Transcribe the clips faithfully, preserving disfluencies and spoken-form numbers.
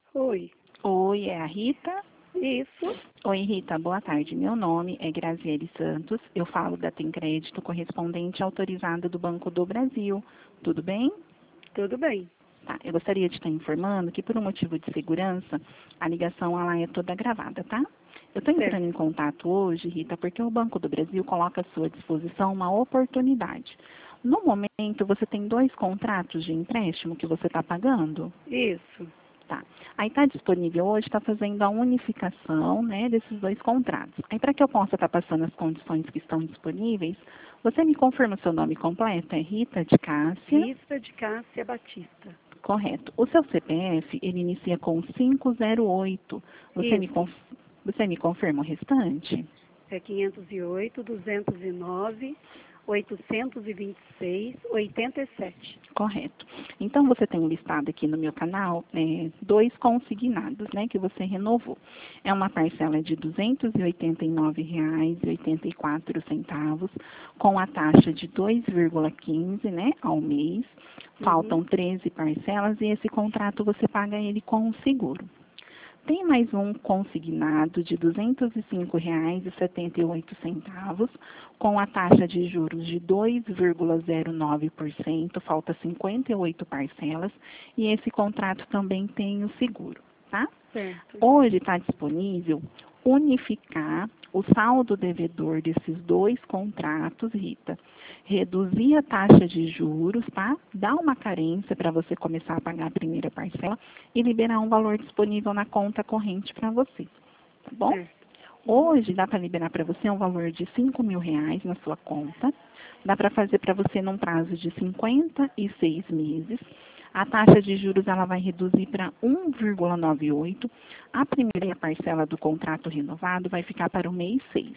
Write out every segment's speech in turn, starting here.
Oi. Oi, é a Rita? Isso. Oi, Rita, boa tarde. Meu nome é Graziele Santos. Eu falo da Tem Crédito, correspondente autorizada do Banco do Brasil. Tudo bem? Tudo bem. Tá, eu gostaria de estar informando que, por um motivo de segurança, a ligação ela é toda gravada, tá? Eu estou entrando Certo. em contato hoje, Rita, porque o Banco do Brasil coloca à sua disposição uma oportunidade. No momento, você tem dois contratos de empréstimo que você está pagando? Isso. Tá. Aí está disponível hoje, está fazendo a unificação, né, desses dois contratos. Aí para que eu possa estar passando as condições que estão disponíveis, você me confirma o seu nome completo? É Rita de Cássia? Rita de Cássia Batista. Correto. O seu C P F, ele inicia com quinhentos e oito. Você me, Isso. conf... você me confirma o restante? É quinhentos e oito, duzentos e nove, oitocentos e vinte e seis, oitenta e sete. Correto. Então, você tem listado aqui no meu canal é, dois consignados, né, que você renovou. É uma parcela de duzentos e oitenta e nove reais e oitenta e quatro centavos, com a taxa de dois vírgula quinze, né, ao mês. Faltam Uhum. treze parcelas e esse contrato você paga ele com o seguro. Tem mais um consignado de duzentos e cinco reais e setenta e oito centavos, com a taxa de juros de dois vírgula zero nove por cento, falta cinquenta e oito parcelas, e esse contrato também tem o seguro, tá? Certo. Hoje está disponível unificar o saldo devedor desses dois contratos, Rita, reduzir a taxa de juros, tá? Dar uma carência para você começar a pagar a primeira parcela e liberar um valor disponível na conta corrente para você, tá bom? Certo. Hoje dá para liberar para você um valor de cinco mil reais na sua conta, dá para fazer para você num prazo de cinquenta e seis meses. A taxa de juros ela vai reduzir para um vírgula noventa e oito. A primeira parcela do contrato renovado vai ficar para o mês seis.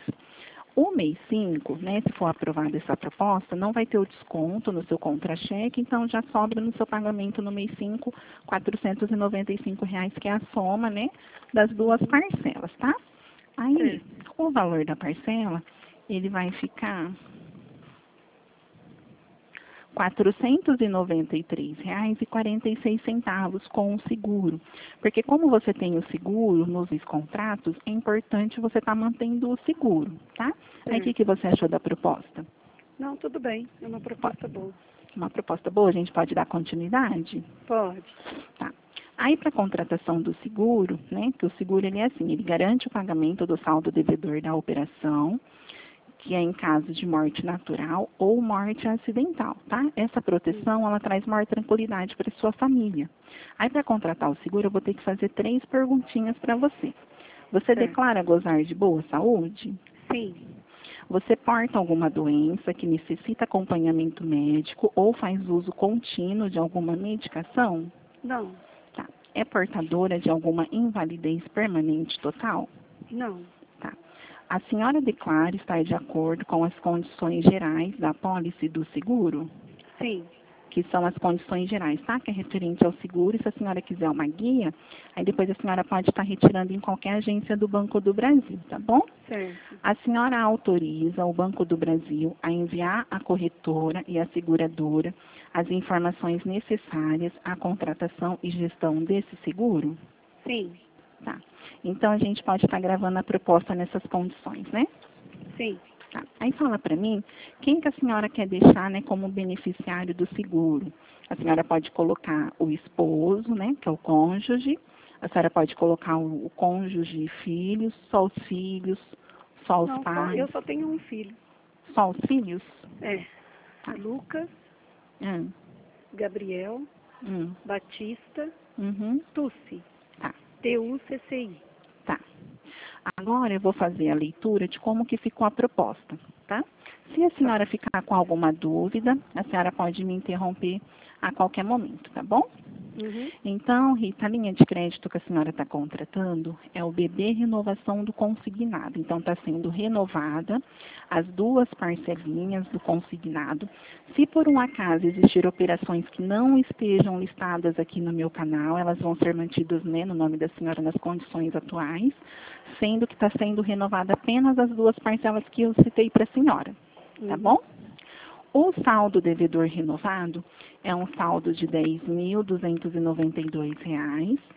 O mês cinco, né, se for aprovada essa proposta, não vai ter o desconto no seu contra-cheque, então já sobra no seu pagamento no mês cinco, quatrocentos e noventa e cinco reais, que é a soma, né, das duas parcelas, tá? Aí, Certo. o valor da parcela, ele vai ficar quatrocentos e noventa e três reais e quarenta e seis centavos com o seguro. Porque como você tem o seguro nos contratos, é importante você estar mantendo o seguro, tá? Aí o que, Certo. que você achou da proposta? Não, tudo bem. É uma proposta boa. Uma proposta boa, a gente pode dar continuidade? Pode. Tá. Aí, para a contratação do seguro, né, que o seguro ele é assim, ele garante o pagamento do saldo devedor da operação, que é em caso de morte natural ou morte acidental, tá? Essa proteção, ela traz maior tranquilidade para sua família. Aí, para contratar o seguro, eu vou ter que fazer três perguntinhas para você. Você Certo. declara gozar de boa saúde? Sim. Você porta alguma doença que necessita acompanhamento médico ou faz uso contínuo de alguma medicação? Não. Tá. É portadora de alguma invalidez permanente total? Não. Tá. A senhora declara estar de acordo com as condições gerais da apólice do seguro? Sim. Que são as condições gerais, tá? Que é referente ao seguro. E se a senhora quiser uma guia, aí depois a senhora pode estar retirando em qualquer agência do Banco do Brasil, tá bom? Certo. A senhora autoriza o Banco do Brasil a enviar à corretora e à seguradora as informações necessárias à contratação e gestão desse seguro? Sim. Tá. Então, a gente pode estar gravando a proposta nessas condições, né? Sim. Tá. Aí fala para mim, quem que a senhora quer deixar, né, como beneficiário do seguro? A senhora pode colocar o esposo, né, que é o cônjuge. A senhora pode colocar o, o cônjuge e filhos, só os filhos, só os Não, só, pais, eu só tenho um filho. só os filhos? É. Tá. Lucas Hum, Gabriel hum, Batista uhum, Tussi. tá, T U C C I. tá. Agora eu vou fazer a leitura de como que ficou a proposta, tá? Se a Tá senhora bom. ficar com alguma dúvida, a senhora pode me interromper a qualquer momento, tá bom? Uhum. Então, Rita, a linha de crédito que a senhora está contratando é o B B Renovação do Consignado. Então, está sendo renovada as duas parcelinhas do consignado. Se por um acaso existir operações que não estejam listadas aqui no meu canal, elas vão ser mantidas, né, no nome da senhora nas condições atuais, sendo que está sendo renovada apenas as duas parcelas que eu citei para a senhora, tá Uhum. bom? O saldo devedor renovado é um saldo de dez mil duzentos e noventa e dois reais.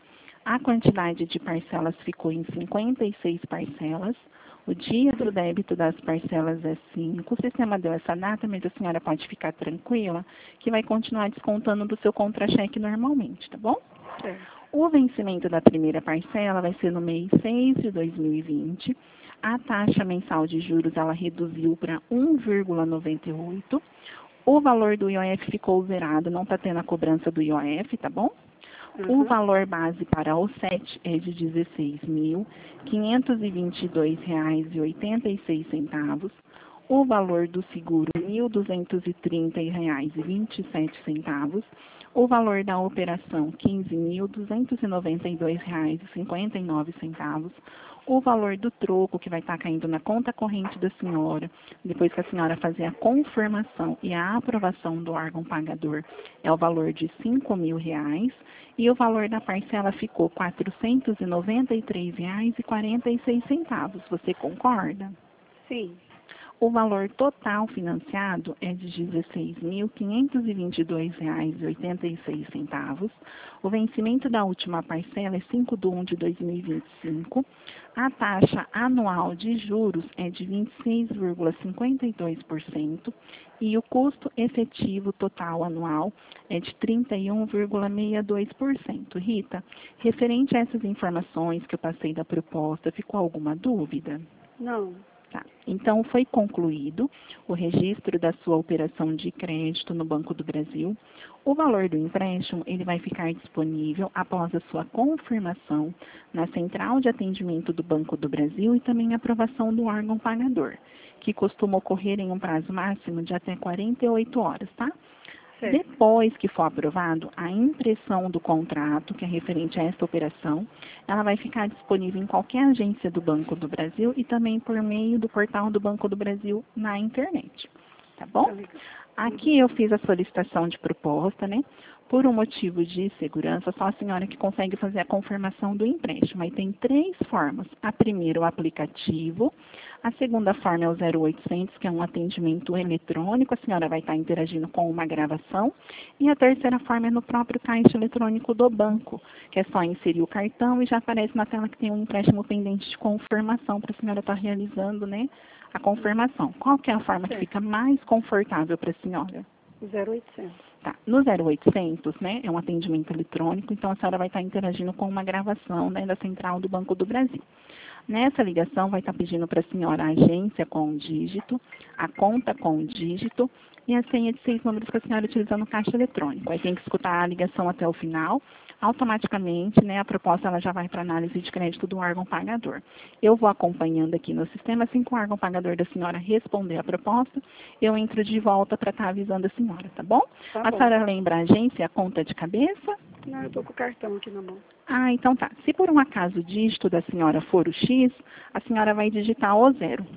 A quantidade de parcelas ficou em cinquenta e seis parcelas. O dia do débito das parcelas é cinco. O sistema deu essa data, mas a senhora pode ficar tranquila que vai continuar descontando do seu contra-cheque normalmente, tá bom? Certo. O vencimento da primeira parcela vai ser no mês seis de dois mil e vinte. A taxa mensal de juros ela reduziu para um vírgula noventa e oito. O valor do I O F ficou zerado, não está tendo a cobrança do I O F, tá bom? Uhum. O valor base para o S E T é de dezesseis mil, quinhentos e vinte e dois reais e oitenta e seis centavos. O valor do seguro, mil duzentos e trinta reais e vinte e sete centavos. O valor da operação, quinze mil duzentos e noventa e dois reais e cinquenta e nove centavos. O valor do troco que vai estar caindo na conta corrente da senhora, depois que a senhora fazer a confirmação e a aprovação do órgão pagador, é o valor de cinco mil reais. E o valor da parcela ficou quatrocentos e noventa e três reais e quarenta e seis centavos. Você concorda? Sim. O valor total financiado é de dezesseis mil quinhentos e vinte e dois reais e oitenta e seis centavos. O vencimento da última parcela é cinco de um de dois mil e vinte e cinco. A taxa anual de juros é de vinte e seis vírgula cinquenta e dois por cento e o custo efetivo total anual é de trinta e um vírgula sessenta e dois por cento. Rita, referente a essas informações que eu passei da proposta, ficou alguma dúvida? Não. Tá. Então, foi concluído o registro da sua operação de crédito no Banco do Brasil. O valor do empréstimo ele vai ficar disponível após a sua confirmação na Central de Atendimento do Banco do Brasil e também a aprovação do órgão pagador, que costuma ocorrer em um prazo máximo de até quarenta e oito horas, tá? Certo. Depois que for aprovado, a impressão do contrato, que é referente a esta operação, ela vai ficar disponível em qualquer agência do Banco do Brasil e também por meio do portal do Banco do Brasil na internet. Tá bom? Aqui eu fiz a solicitação de proposta, né? Por um motivo de segurança, só a senhora que consegue fazer a confirmação do empréstimo. Aí tem três formas. A primeira, o aplicativo. A segunda forma é o zero oitocentos, que é um atendimento eletrônico. A senhora vai estar interagindo com uma gravação. E a terceira forma é no próprio caixa eletrônico do banco, que é só inserir o cartão e já aparece na tela que tem um empréstimo pendente de confirmação para a senhora estar realizando, né, a confirmação. Qual que é a forma que fica mais confortável para a senhora? zero oitocentos. Tá. No zero oitocentos, né, é um atendimento eletrônico, então a senhora vai estar interagindo com uma gravação, né, da Central do Banco do Brasil. Nessa ligação, vai estar pedindo para a senhora a agência com um dígito, a conta com um dígito e a senha de seis números que a senhora utiliza no caixa eletrônico. Aí tem que escutar a ligação até o final. Automaticamente, né, a proposta ela já vai para análise de crédito do órgão pagador. Eu vou acompanhando aqui no sistema, assim que o órgão pagador da senhora responder a proposta, eu entro de volta para estar avisando a senhora, tá bom? Tá a bom. senhora lembra a agência e a conta de cabeça? Não, eu tô com o cartão aqui na mão. Ah, então tá. Se por um acaso o dígito da senhora for o X, a senhora vai digitar o zero.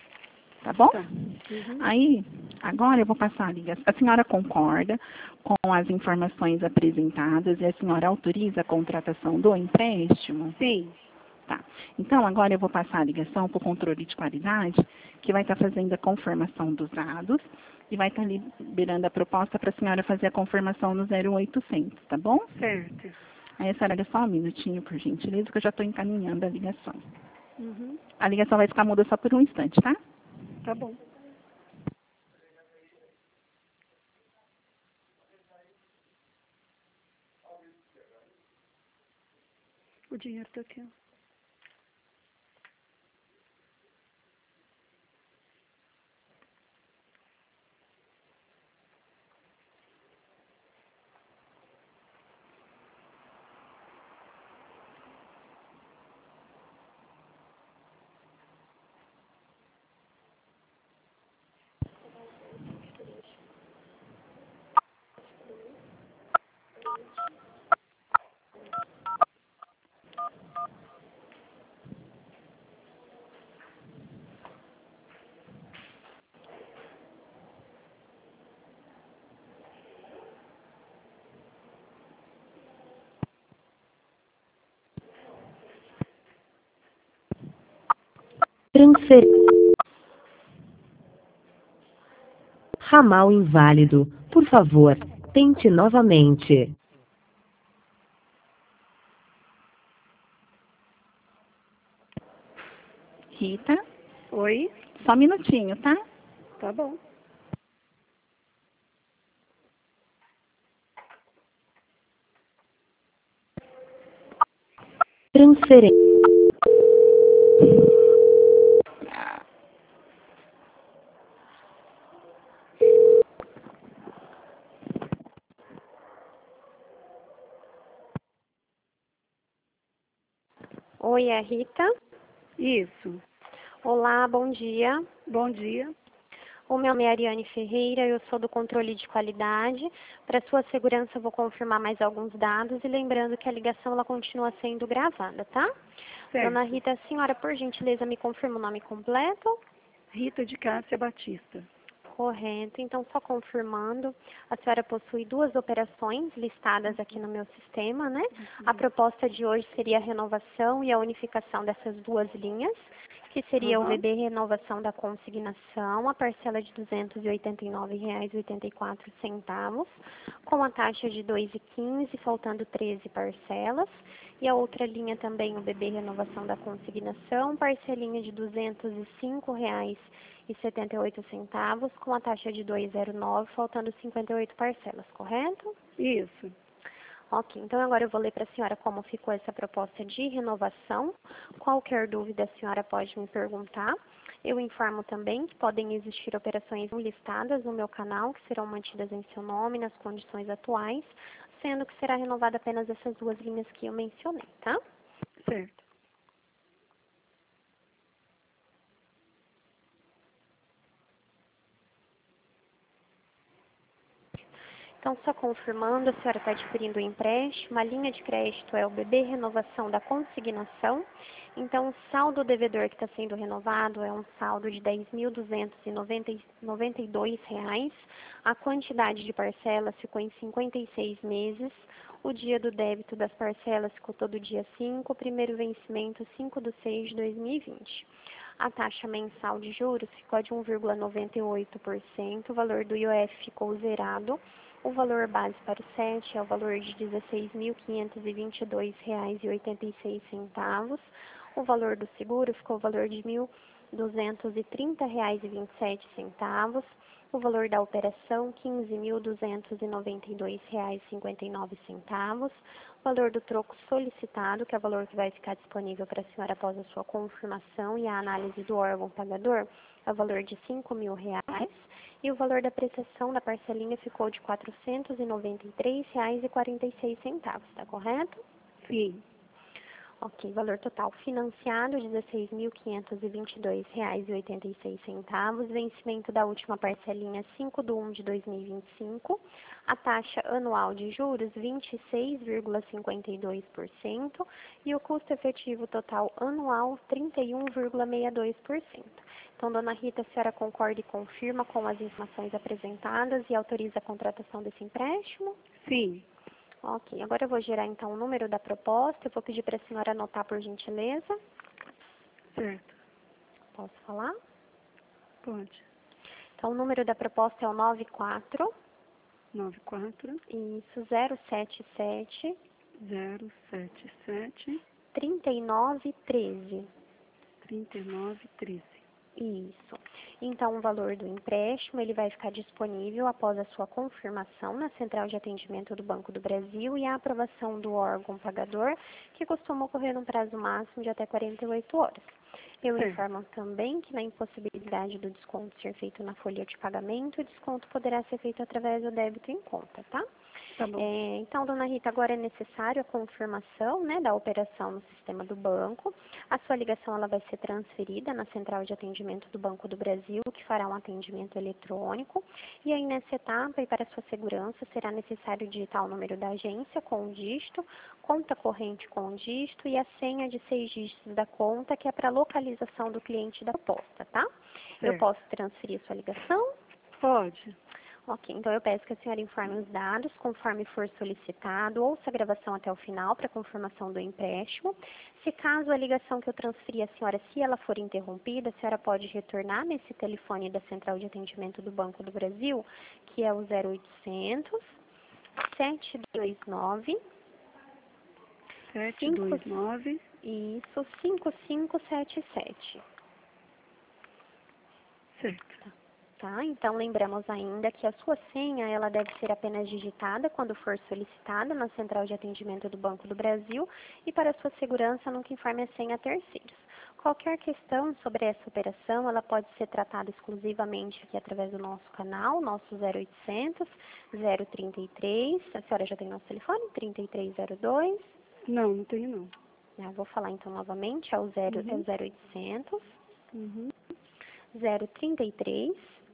Tá bom? Tá. Uhum. Aí, agora eu vou passar a ligação. A senhora concorda com as informações apresentadas e a senhora autoriza a contratação do empréstimo? Sim. Tá. Então, agora eu vou passar a ligação para o controle de qualidade, que vai estar fazendo a confirmação dos dados e vai estar liberando a proposta para a senhora fazer a confirmação no zero oitocentos, tá bom? Certo. Aí a senhora, só um minutinho, por gentileza, que eu já estou encaminhando a ligação. Uhum. A ligação vai ficar muda só por um instante, tá? Tá bom. O dinheiro tá aqui, ó. Transfer... Ramal inválido. Por favor, tente novamente. Rita, Oi? só um minutinho, tá? Tá bom. Transferência. Oi, é a Rita. Isso. Olá, bom dia. Bom dia. O meu nome é Ariane Ferreira, eu sou do controle de qualidade. Para sua segurança, eu vou confirmar mais alguns dados e lembrando que a ligação ela continua sendo gravada, tá? Dona Certo. Rita, a senhora, por gentileza, me confirma o nome completo? Rita de Cássia Batista. Correto. Então, só confirmando, a senhora possui duas operações listadas aqui no meu sistema, né? A proposta de hoje seria a renovação e a unificação dessas duas linhas, que seria o Uhum. V B Renovação da Consignação, a parcela de duzentos e oitenta e nove reais e oitenta e quatro centavos, com a taxa de dois reais e quinze centavos, faltando treze parcelas. E a outra linha também, o V B Renovação da Consignação, parcelinha de duzentos e cinco reais e setenta e oito centavos, com a taxa de dois reais e nove centavos, faltando cinquenta e oito parcelas, correto? Isso. Ok, então agora eu vou ler para a senhora como ficou essa proposta de renovação. Qualquer dúvida a senhora pode me perguntar. Eu informo também que podem existir operações listadas no meu canal, que serão mantidas em seu nome, nas condições atuais, sendo que será renovada apenas essas duas linhas que eu mencionei, tá? Certo. Então, só confirmando, a senhora está adquirindo o empréstimo, a linha de crédito é o B B Renovação da Consignação. Então, o saldo devedor que está sendo renovado é um saldo de dez mil duzentos e noventa e dois reais. A quantidade de parcelas ficou em cinquenta e seis meses. O dia do débito das parcelas ficou todo dia cinco, o primeiro vencimento cinco de seis de dois mil e vinte. A taxa mensal de juros ficou de um vírgula noventa e oito por cento, o valor do I O F ficou zerado. O valor base para o S E T é o valor de dezesseis mil quinhentos e vinte e dois reais e oitenta e seis centavos. O valor do seguro ficou o valor de mil duzentos e trinta reais e vinte e sete centavos. O valor da operação, quinze mil duzentos e noventa e dois reais e cinquenta e nove centavos. O valor do troco solicitado, que é o valor que vai ficar disponível para a senhora após a sua confirmação e a análise do órgão pagador, é o valor de cinco mil reais. E o valor da prestação da parcelinha ficou de quatrocentos e noventa e três reais e quarenta e seis centavos, tá correto? Sim. Ok, valor total financiado, dezesseis mil quinhentos e vinte e dois reais e oitenta e seis centavos, vencimento da última parcelinha cinco de um de dois mil e vinte e cinco, a taxa anual de juros vinte e seis vírgula cinquenta e dois por cento e o custo efetivo total anual trinta e um vírgula sessenta e dois por cento. Então, dona Rita, a senhora concorda e confirma com as informações apresentadas e autoriza a contratação desse empréstimo? Sim. Ok, agora eu vou gerar então o número da proposta. Eu vou pedir para a senhora anotar por gentileza. Certo. Posso falar? Pode. Então, o número da proposta é o nove quatro, Nove quatro isso, zero sete sete, zero sete sete trinta e nove treze. trinta e nove treze. Isso. Então, o valor do empréstimo ele vai ficar disponível após a sua confirmação na Central de Atendimento do Banco do Brasil e a aprovação do órgão pagador, que costuma ocorrer num prazo máximo de até quarenta e oito horas. Eu Certo. informo também que na impossibilidade do desconto ser feito na folha de pagamento, o desconto poderá ser feito através do débito em conta, tá? Tá bom. É, então, dona Rita, agora é necessário a confirmação, né, da operação no sistema do banco. A sua ligação ela vai ser transferida na Central de Atendimento do Banco do Brasil, que fará um atendimento eletrônico. E aí, nessa etapa, e para sua segurança, será necessário digitar o número da agência com o dígito, conta corrente com o dígito e a senha de seis dígitos da conta, que é para localização do cliente da proposta, tá? Eu Certo. posso transferir sua ligação? Pode. Ok, então eu peço que a senhora informe os dados conforme for solicitado, ouça a gravação até o final para confirmação do empréstimo. Se caso a ligação que eu transferi à senhora, se ela for interrompida, a senhora pode retornar nesse telefone da Central de Atendimento do Banco do Brasil, que é o zero oitocentos, sete dois nove, Sete cinco, dois nove isso, cinco cinco sete sete. Certo. Tá? Então, lembramos ainda que a sua senha ela deve ser apenas digitada quando for solicitada na Central de Atendimento do Banco do Brasil e, para sua segurança, nunca informe a senha a terceiros. Qualquer questão sobre essa operação, ela pode ser tratada exclusivamente aqui através do nosso canal, nosso zero oitocentos, zero trinta e três, a senhora já tem nosso telefone? trinta e três zero dois. Não, não tenho não. Eu vou falar então novamente, é o zero, Uhum. é o zero oitocentos, Uhum. zero trinta e três,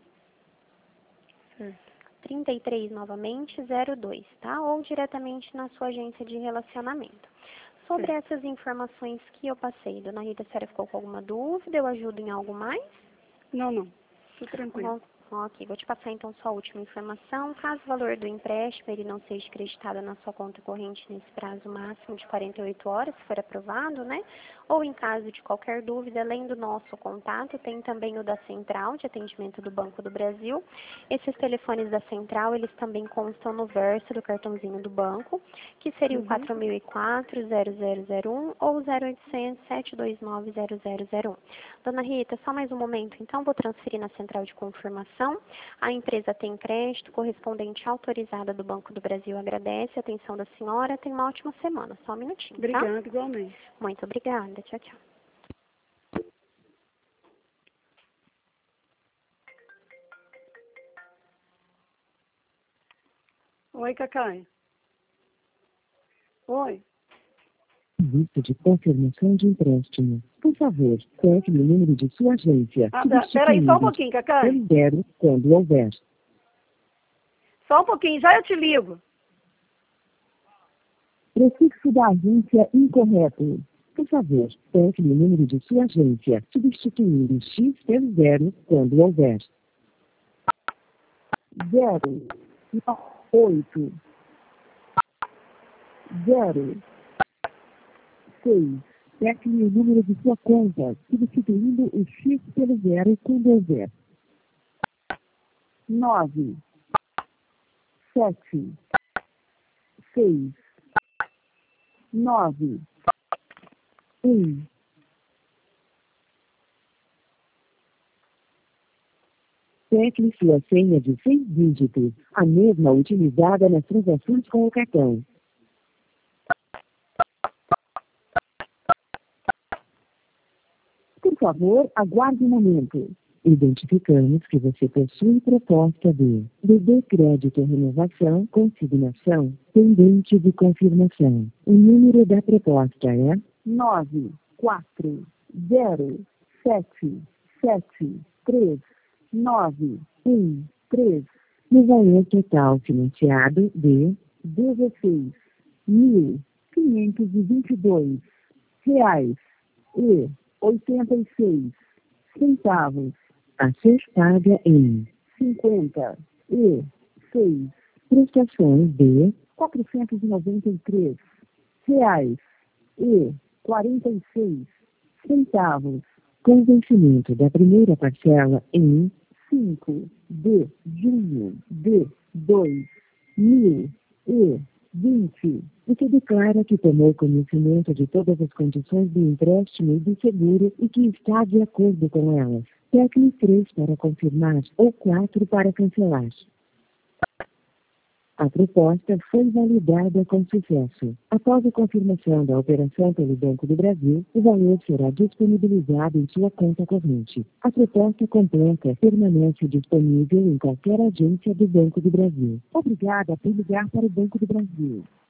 Certo. trinta e três novamente, zero dois, tá? Ou diretamente na sua agência de relacionamento. Sobre Certo. essas informações que eu passei, dona Rita, a senhora ficou com alguma dúvida? Eu ajudo em algo mais? Não, não. Tudo tranquilo. Bom, ok, vou te passar então só a última informação. Caso o valor do empréstimo ele não seja creditado na sua conta corrente nesse prazo máximo de quarenta e oito horas, se for aprovado, né? Ou em caso de qualquer dúvida, além do nosso contato, tem também o da Central de Atendimento do Banco do Brasil. Esses telefones da Central, eles também constam no verso do cartãozinho do banco, que seria o Uhum. quatro mil e quatro, zero zero zero um ou zero oitocentos, sete dois nove, zero zero zero um. Dona Rita, só mais um momento, então, vou transferir na Central de Confirmação. A empresa tem crédito, correspondente autorizada do Banco do Brasil agradece a atenção da senhora. Tenha uma ótima semana. Só um minutinho, tá? Obrigada, igualmente. Muito obrigada. Tchau, tchau. Oi, Cacai. Oi. Lista de confirmação de empréstimo. Por favor, coloque o número de sua agência. Ah, tá. Peraí, só um pouquinho, Cacai. Zero, quando houver. Só um pouquinho, já eu te ligo. Prefixo da agência incorreto. Por favor, coloque o número de sua agência, substituindo X pelo zero, quando houver. Zero, oito, zero, seis. Pegue o número de sua conta, substituindo o X pelo zero, quando houver. Nove, sete, seis, nove, um. Tecle sua senha de seis dígitos, a mesma utilizada nas transações com o cartão. Por favor, aguarde um momento. Identificamos que você possui proposta de B B Crédito Renovação Consignação pendente de confirmação. O número da proposta é nove quatro zero sete sete três nove um três. No valor total financiado de dezesseis mil quinhentos e vinte e dois reais e oitenta e seis centavos. A ser paga em cinquenta e seis prestações de quatrocentos e noventa e três reais e quarenta e seis centavos. Com vencimento da primeira parcela em cinco de junho de dois mil e vinte. Você declara que tomou conhecimento de todas as condições do empréstimo e do seguro e que está de acordo com elas. Tecle três para confirmar ou quatro para cancelar. A proposta foi validada com sucesso. Após a confirmação da operação pelo Banco do Brasil, o valor será disponibilizado em sua conta corrente. A proposta completa permanece disponível em qualquer agência do Banco do Brasil. Obrigada por ligar para o Banco do Brasil.